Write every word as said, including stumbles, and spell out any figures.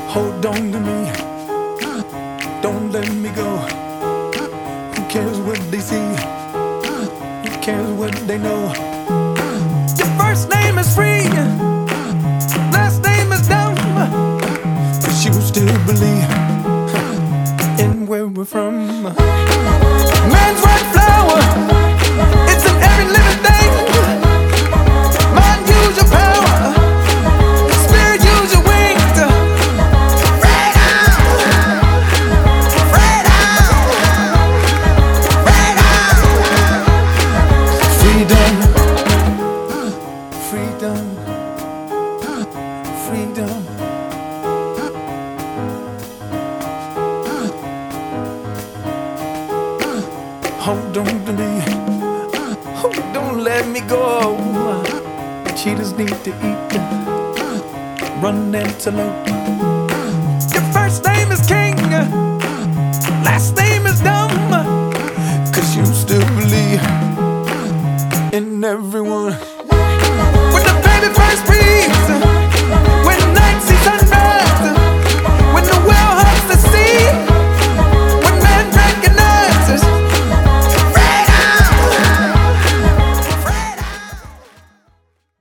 Hold on to me, don't let me go. Who cares what they see? Who cares what they know? Your first name is free, last name is dumb, but you still believe in where we're from. Man's white flower, it's in every living thing. Mind, use your power. Spirit, use your wings. Freedom, freedom, freedom, freedom. Hold on to me, oh, don't let me go. Cheetahs need to eat, run antelope. Your first name is King.